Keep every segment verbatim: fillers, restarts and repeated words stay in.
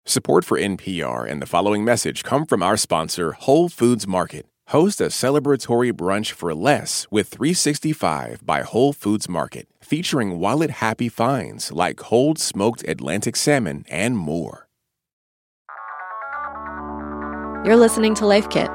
Support for N P R and the following message come from our sponsor, Whole Foods Market. Host a celebratory brunch for less with three sixty-five by Whole Foods Market, featuring wallet-happy finds like cold smoked Atlantic salmon and more. You're listening to Life Kit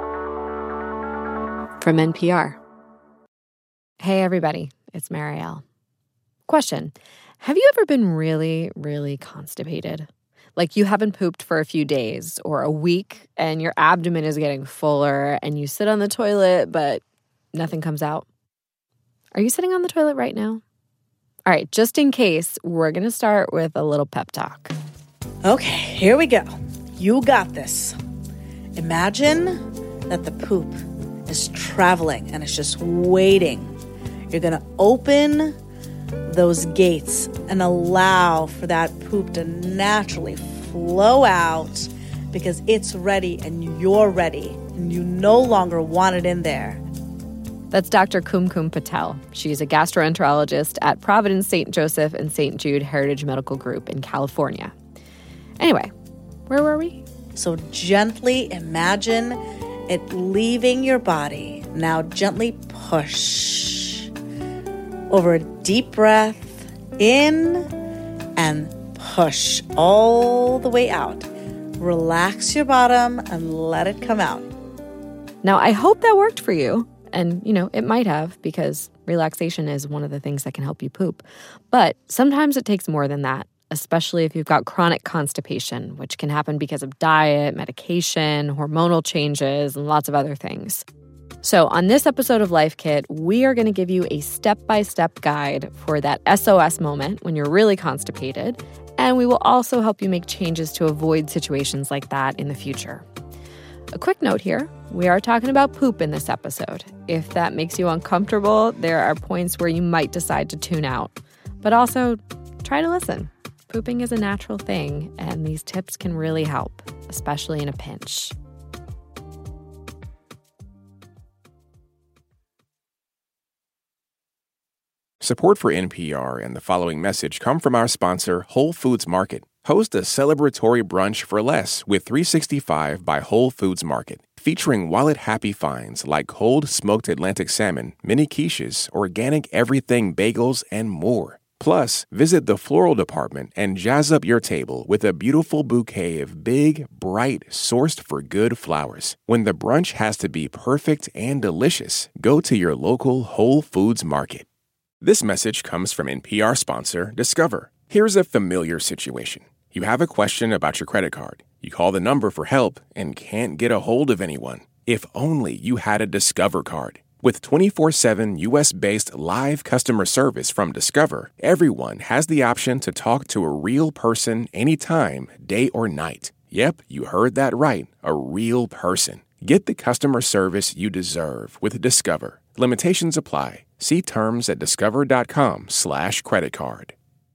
from N P R. Hey, everybody. It's Marielle. Question. Have you ever been really, really constipated? Like you haven't pooped for a few days or a week and your abdomen is getting fuller and you sit on the toilet, but nothing comes out? Are you sitting on the toilet right now? All right, just in case, we're going to start with a little pep talk. Okay, here we go. You got this. Imagine that the poop is traveling and it's just waiting. You're going to open those gates and allow for that poop to naturally flow out because it's ready and you're ready and you no longer want it in there. That's Doctor Kumkum Patel. She's a gastroenterologist at Providence Saint Joseph and Saint Jude Heritage Medical Group in California. Anyway, where were we? So gently imagine it leaving your body. Now gently push. Over a deep breath in and push all the way out. Relax your bottom and let it come out. Now, I hope that worked for you. And, you know, it might have because relaxation is one of the things that can help you poop. But sometimes it takes more than that, especially if you've got chronic constipation, which can happen because of diet, medication, hormonal changes, and lots of other things. So on this episode of Life Kit, we are going to give you a step-by-step guide for that S O S moment when you're really constipated, and we will also help you make changes to avoid situations like that in the future. A quick note here, we are talking about poop in this episode. If that makes you uncomfortable, there are points where you might decide to tune out. But also, try to listen. Pooping is a natural thing, and these tips can really help, especially in a pinch. Support for N P R and the following message come from our sponsor, Whole Foods Market. Host a celebratory brunch for less with three sixty-five by Whole Foods Market, featuring wallet-happy finds like cold smoked Atlantic salmon, mini quiches, organic everything bagels, and more. Plus, visit the floral department and jazz up your table with a beautiful bouquet of big, bright, sourced for good flowers. When the brunch has to be perfect and delicious, go to your local Whole Foods Market. This message comes from N P R sponsor, Discover. Here's a familiar situation. You have a question about your credit card. You call the number for help and can't get a hold of anyone. If only you had a Discover card. With twenty-four seven U S-based live customer service from Discover, everyone has the option to talk to a real person anytime, day or night. Yep, you heard that right, a real person. Get the customer service you deserve with Discover. Limitations apply. See terms at discover.com slash credit card.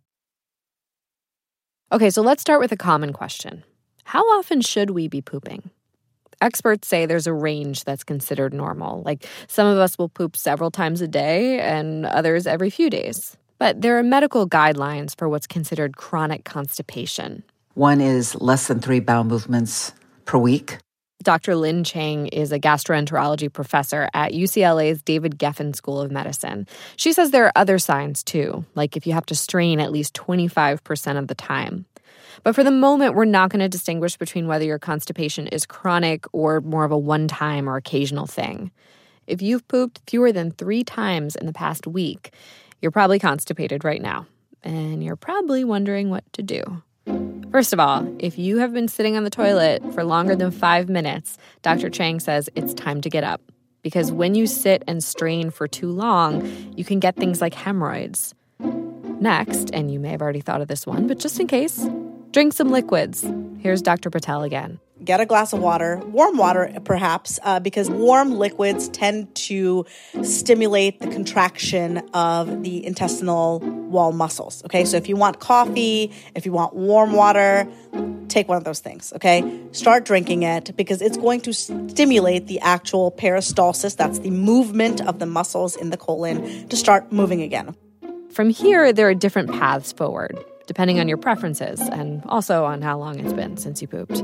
Okay, so let's start with a common question. How often should we be pooping? Experts say there's a range that's considered normal. Like some of us will poop several times a day and others every few days. But there are medical guidelines for what's considered chronic constipation. One is less than three bowel movements per week. Doctor Lynn Chang is a gastroenterology professor at U C L A's David Geffen School of Medicine. She says there are other signs, too, like if you have to strain at least twenty-five percent of the time. But for the moment, we're not going to distinguish between whether your constipation is chronic or more of a one-time or occasional thing. If you've pooped fewer than three times in the past week, you're probably constipated right now, and you're probably wondering what to do. First of all, if you have been sitting on the toilet for longer than five minutes, Doctor Chang says it's time to get up. Because when you sit and strain for too long, you can get things like hemorrhoids. Next, and you may have already thought of this one, but just in case, drink some liquids. Here's Doctor Patel again. Get a glass of water, warm water perhaps, uh, because warm liquids tend to stimulate the contraction of the intestinal wall muscles, okay? So if you want coffee, if you want warm water, take one of those things, okay? Start drinking it because it's going to stimulate the actual peristalsis, that's the movement of the muscles in the colon, to start moving again. From here, there are different paths forward. depending on your preferences and also on how long it's been since you pooped.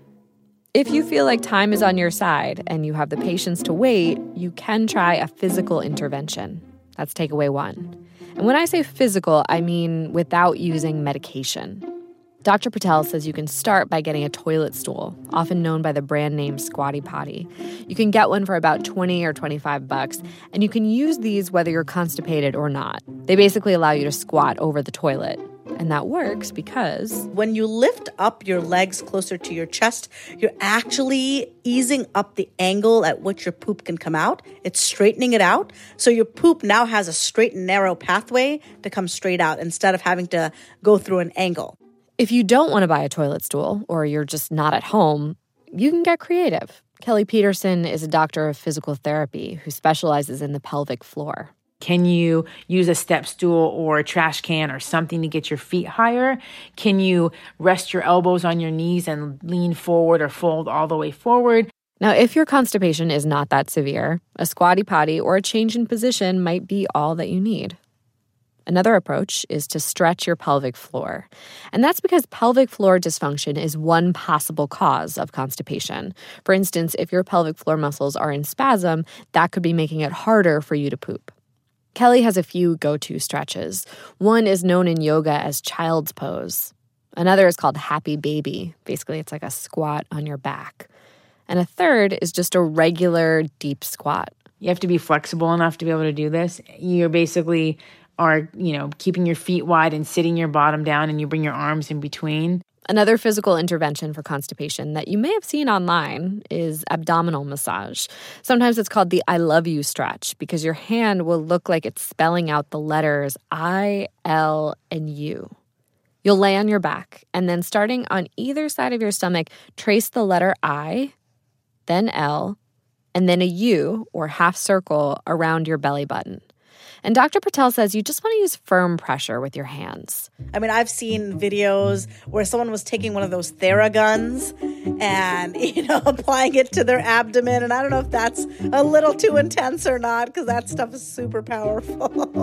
If you feel like time is on your side and you have the patience to wait, you can try a physical intervention. That's takeaway one. And when I say physical, I mean without using medication. Doctor Patel says you can start by getting a toilet stool, often known by the brand name Squatty Potty. You can get one for about twenty or twenty-five bucks, and you can use these whether you're constipated or not. They basically allow you to squat over the toilet. And that works because when you lift up your legs closer to your chest, you're actually easing up the angle at which your poop can come out. It's straightening it out. So your poop now has a straight and narrow pathway to come straight out instead of having to go through an angle. If you don't want to buy a toilet stool or you're just not at home, you can get creative. Kelly Peterson is a doctor of physical therapy who specializes in the pelvic floor. Can you use a step stool or a trash can or something to get your feet higher? Can you rest your elbows on your knees and lean forward or fold all the way forward? Now, if your constipation is not that severe, a squatty potty or a change in position might be all that you need. Another approach is to stretch your pelvic floor. And that's because pelvic floor dysfunction is one possible cause of constipation. For instance, if your pelvic floor muscles are in spasm, that could be making it harder for you to poop. Kelly has a few go-to stretches. One is known in yoga as child's pose. Another is called happy baby. Basically, it's like a squat on your back. And a third is just a regular deep squat. You have to be flexible enough to be able to do this. You're basically are, you know, keeping your feet wide and sitting your bottom down, and you bring your arms in between. Another physical intervention for constipation that you may have seen online is abdominal massage. Sometimes it's called the I love you stretch because your hand will look like it's spelling out the letters I, L, and U. You'll lay on your back, and then starting on either side of your stomach, trace the letter I, then L, and then a U or half circle around your belly button. And Doctor Patel says you just want to use firm pressure with your hands. I mean, I've seen videos where someone was taking one of those Theraguns and, you know, applying it to their abdomen. And I don't know if that's a little too intense or not because that stuff is super powerful.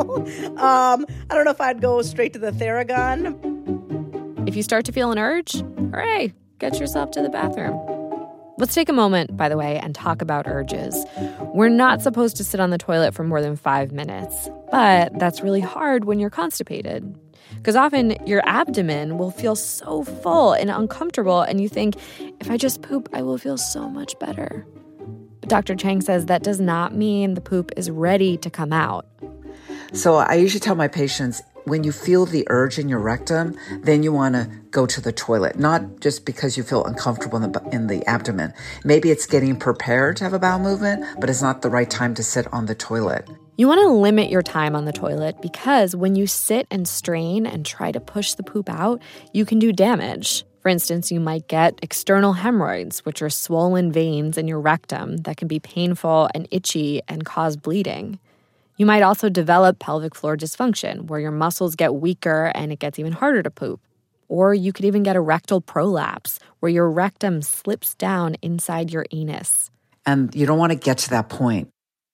um, I don't know if I'd go straight to the Theragun. If you start to feel an urge, hooray, get yourself to the bathroom. Let's take a moment, by the way, and talk about urges. We're not supposed to sit on the toilet for more than five minutes, but that's really hard when you're constipated. Because often your abdomen will feel so full and uncomfortable, and you think, if I just poop, I will feel so much better. But Doctor Chang says that does not mean the poop is ready to come out. So I usually tell my patients, when you feel the urge in your rectum, then you want to go to the toilet, not just because you feel uncomfortable in the, in the abdomen. Maybe it's getting prepared to have a bowel movement, but it's not the right time to sit on the toilet. You want to limit your time on the toilet because when you sit and strain and try to push the poop out, you can do damage. For instance, you might get external hemorrhoids, which are swollen veins in your rectum that can be painful and itchy and cause bleeding. You might also develop pelvic floor dysfunction, where your muscles get weaker and it gets even harder to poop. Or you could even get a rectal prolapse, where your rectum slips down inside your anus. And you don't want to get to that point.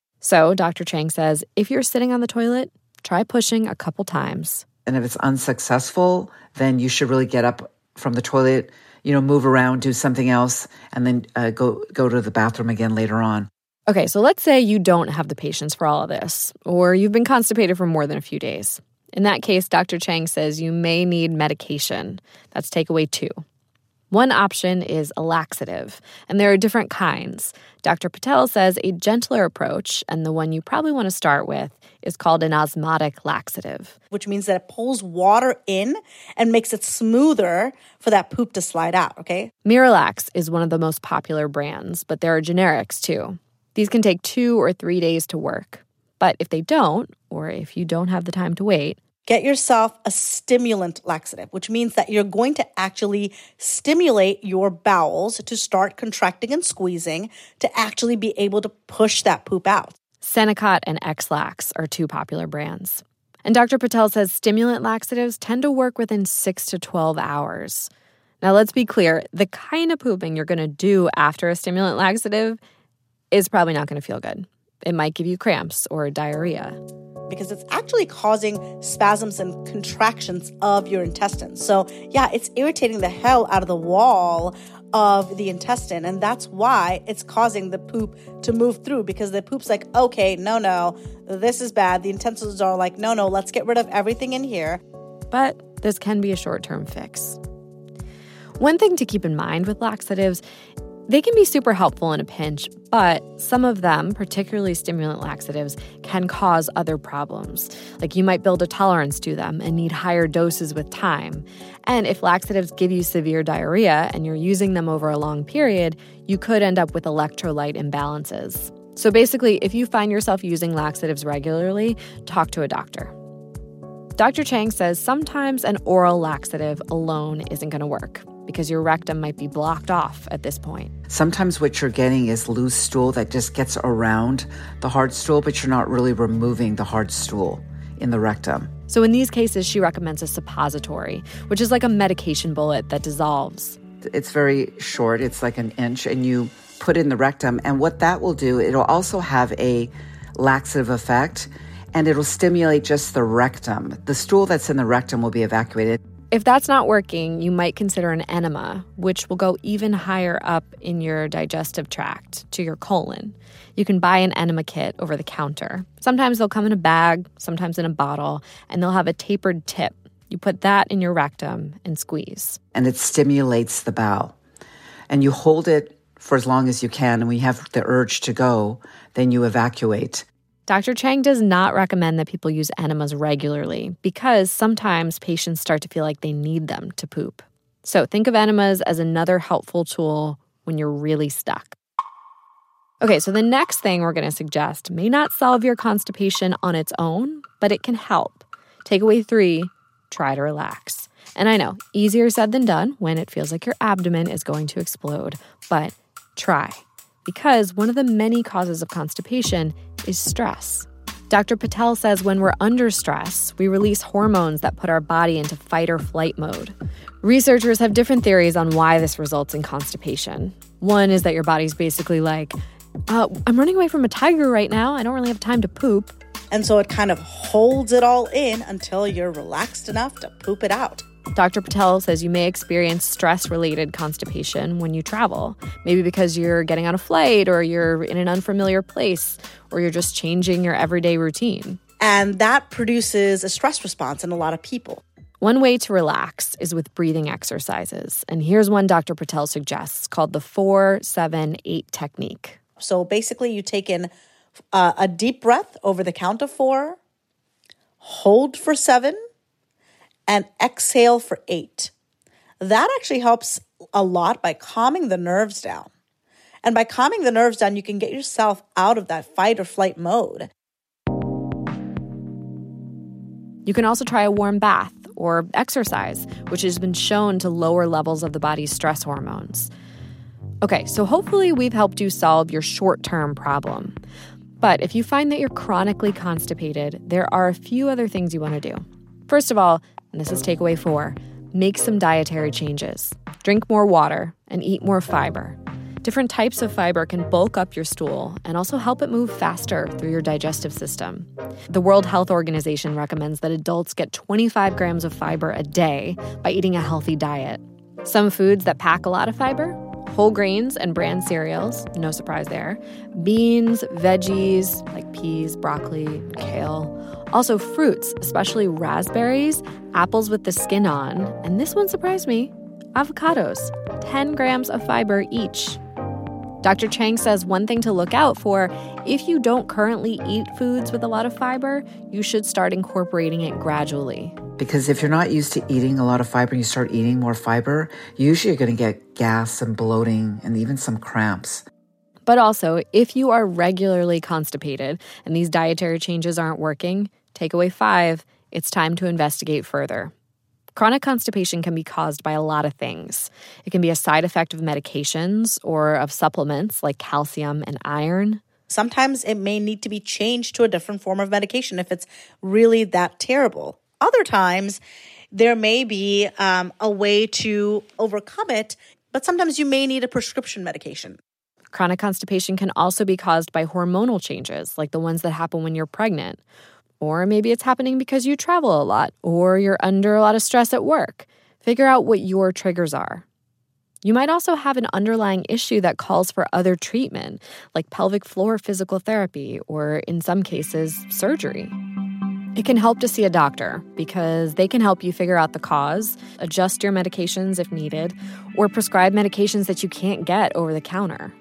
So Doctor Chang says, if you're sitting on the toilet, try pushing a couple times. And if it's unsuccessful, then you should really get up from the toilet, you know, move around, do something else, and then uh, go go to the bathroom again later on. Okay, so let's say you don't have the patience for all of this, or you've been constipated for more than a few days. In that case, Doctor Chang says you may need medication. That's takeaway two. One option is a laxative, and there are different kinds. Doctor Patel says a gentler approach, and the one you probably want to start with, is called an osmotic laxative. Which means that it pulls water in and makes it smoother for that poop to slide out, okay? Miralax is one of the most popular brands, but there are generics too. These can take two or three days to work. But if they don't, or if you don't have the time to wait, get yourself a stimulant laxative, which means that you're going to actually stimulate your bowels to start contracting and squeezing to actually be able to push that poop out. Senokot and X-Lax are two popular brands. And Doctor Patel says stimulant laxatives tend to work within six to twelve hours. Now, let's be clear. The kind of pooping you're going to do after a stimulant laxative is probably not going to feel good. It might give you cramps or diarrhea. because it's actually causing spasms and contractions of your intestines. So yeah, it's irritating the hell out of the wall of the intestine. And that's why it's causing the poop to move through, because the poop's like, okay, no, no, this is bad. The intestines are like, no, no, let's get rid of everything in here. But this can be a short-term fix. One thing to keep in mind with laxatives, they can be super helpful in a pinch, but some of them, particularly stimulant laxatives, can cause other problems. Like you might build a tolerance to them and need higher doses with time. And if laxatives give you severe diarrhea and you're using them over a long period, you could end up with electrolyte imbalances. So basically, if you find yourself using laxatives regularly, talk to a doctor. Doctor Chang says sometimes an oral laxative alone isn't going to work, because your rectum might be blocked off at this point. Sometimes what you're getting is loose stool that just gets around the hard stool, but you're not really removing the hard stool in the rectum. So in these cases, she recommends a suppository, which is like a medication bullet that dissolves. It's very short. It's like an inch, and you put it in the rectum. And what that will do, it'll also have a laxative effect, and it'll stimulate just the rectum. The stool that's in the rectum will be evacuated. If that's not working, you might consider an enema, which will go even higher up in your digestive tract to your colon. You can buy an enema kit over the counter. Sometimes they'll come in a bag, sometimes in a bottle, and they'll have a tapered tip. You put that in your rectum and squeeze. And it stimulates the bowel. And you hold it for as long as you can, and when you have the urge to go, then you evacuate. Doctor Chang does not recommend that people use enemas regularly because sometimes patients start to feel like they need them to poop. So think of enemas as another helpful tool when you're really stuck. Okay, so the next thing we're going to suggest may not solve your constipation on its own, but it can help. Takeaway three, try to relax. And I know, easier said than done when it feels like your abdomen is going to explode, but try. Because one of the many causes of constipation is stress. Doctor Patel says when we're under stress, we release hormones that put our body into fight or flight mode. Researchers have different theories on why this results in constipation. One is that your body's basically like, uh, I'm running away from a tiger right now. I don't really have time to poop. And so it kind of holds it all in until you're relaxed enough to poop it out. Doctor Patel says you may experience stress-related constipation when you travel, maybe because you're getting on a flight or you're in an unfamiliar place or you're just changing your everyday routine. And that produces a stress response in a lot of people. One way to relax is with breathing exercises. And here's one Doctor Patel suggests called the four seven eight technique. So basically you take in uh, a deep breath over the count of four, hold for seven, and exhale for eight. That actually helps a lot by calming the nerves down. And by calming the nerves down, you can get yourself out of that fight or flight mode. You can also try a warm bath or exercise, which has been shown to lower levels of the body's stress hormones. Okay, so hopefully we've helped you solve your short-term problem. But if you find that you're chronically constipated, there are a few other things you want to do. First of all, and this is takeaway four, make some dietary changes. Drink more water and eat more fiber. Different types of fiber can bulk up your stool and also help it move faster through your digestive system. The World Health Organization recommends that adults get twenty-five grams of fiber a day by eating a healthy diet. Some foods that pack a lot of fiber: whole grains and bran cereals, no surprise there, beans, veggies like peas, broccoli, kale. Also fruits, especially raspberries, apples with the skin on, and this one surprised me, avocados, ten grams of fiber each. Doctor Chang says one thing to look out for, if you don't currently eat foods with a lot of fiber, you should start incorporating it gradually. Because if you're not used to eating a lot of fiber and you start eating more fiber, usually you're going to get gas and bloating and even some cramps. But also, if you are regularly constipated and these dietary changes aren't working, takeaway five, it's time to investigate further. Chronic constipation can be caused by a lot of things. It can be a side effect of medications or of supplements like calcium and iron. Sometimes it may need to be changed to a different form of medication if it's really that terrible. Other times, there may be um, a way to overcome it, but sometimes you may need a prescription medication. Chronic constipation can also be caused by hormonal changes, like the ones that happen when you're pregnant. Or maybe it's happening because you travel a lot or you're under a lot of stress at work. Figure out what your triggers are. You might also have an underlying issue that calls for other treatment, like pelvic floor physical therapy or, in some cases, surgery. It can help to see a doctor because they can help you figure out the cause, adjust your medications if needed, or prescribe medications that you can't get over the counter.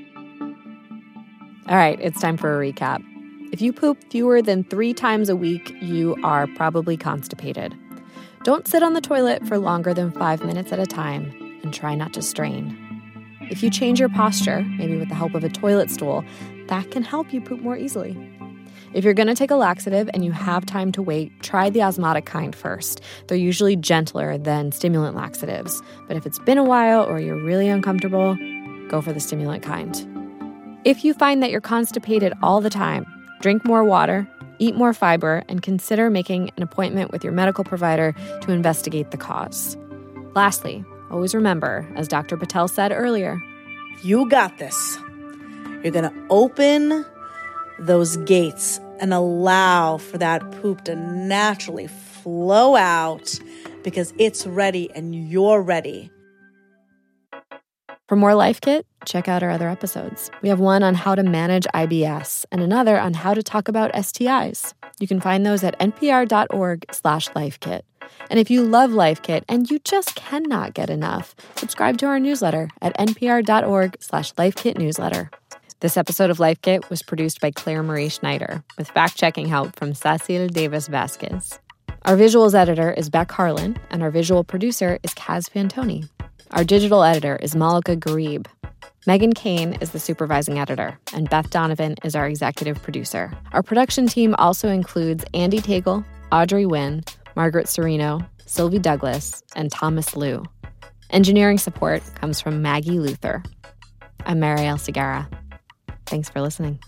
All right, it's time for a recap. If you poop fewer than three times a week, you are probably constipated. Don't sit on the toilet for longer than five minutes at a time, and try not to strain. If you change your posture, maybe with the help of a toilet stool, that can help you poop more easily. If you're going to take a laxative and you have time to wait, try the osmotic kind first. They're usually gentler than stimulant laxatives. But if it's been a while or you're really uncomfortable, go for the stimulant kind. If you find that you're constipated all the time, drink more water, eat more fiber, and consider making an appointment with your medical provider to investigate the cause. Lastly, always remember, as Doctor Patel said earlier, you got this. You're going to open those gates and allow for that poop to naturally flow out because it's ready and you're ready. For more Life Kit, check out our other episodes. We have one on how to manage I B S and another on how to talk about S T Is. You can find those at npr.org slash lifekit. And if you love Life Kit and you just cannot get enough, subscribe to our newsletter at npr.org slash lifekit newsletter. This episode of Life Kit was produced by Claire Marie Schneider with fact-checking help from Cecil Davis Vasquez. Our visuals editor is Beck Harlan, and our visual producer is Kaz Pantoni. Our digital editor is Malika Garib. Megan Kane is the supervising editor, and Beth Donovan is our executive producer. Our production team also includes Andy Tagle, Audrey Wynn, Margaret Serino, Sylvie Douglas, and Thomas Liu. Engineering support comes from Maggie Luther. I'm Marielle Segarra. Thanks for listening.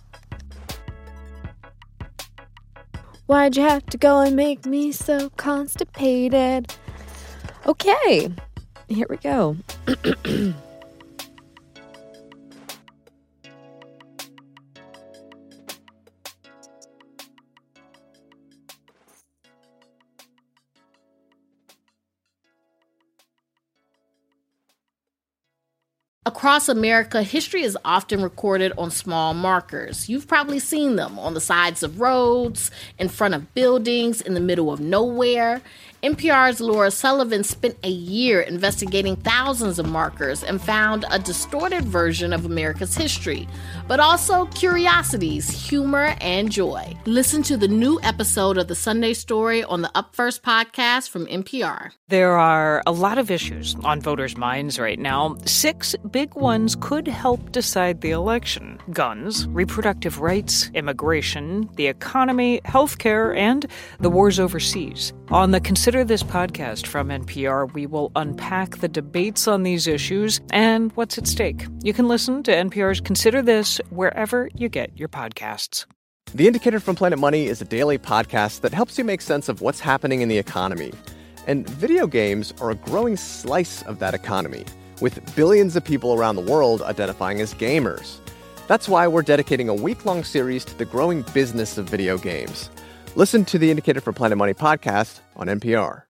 Why'd you have to go and make me so constipated? Okay, here we go. Across America, history is often recorded on small markers. You've probably seen them on the sides of roads, in front of buildings, in the middle of nowhere. N P R's Laura Sullivan spent a year investigating thousands of markers and found a distorted version of America's history, but also curiosities, humor, and joy. Listen to the new episode of The Sunday Story on the Up First podcast from N P R. There are a lot of issues on voters' minds right now. Six big ones could help decide the election: guns, reproductive rights, immigration, the economy, healthcare, and the wars overseas. On the Consider This podcast from N P R, we will unpack the debates on these issues and what's at stake. You can listen to N P R's Consider This wherever you get your podcasts. The Indicator from Planet Money is a daily podcast that helps you make sense of what's happening in the economy. And video games are a growing slice of that economy, with billions of people around the world identifying as gamers. That's why we're dedicating a week-long series to the growing business of video games. Listen to the Indicator from Planet Money podcast on N P R.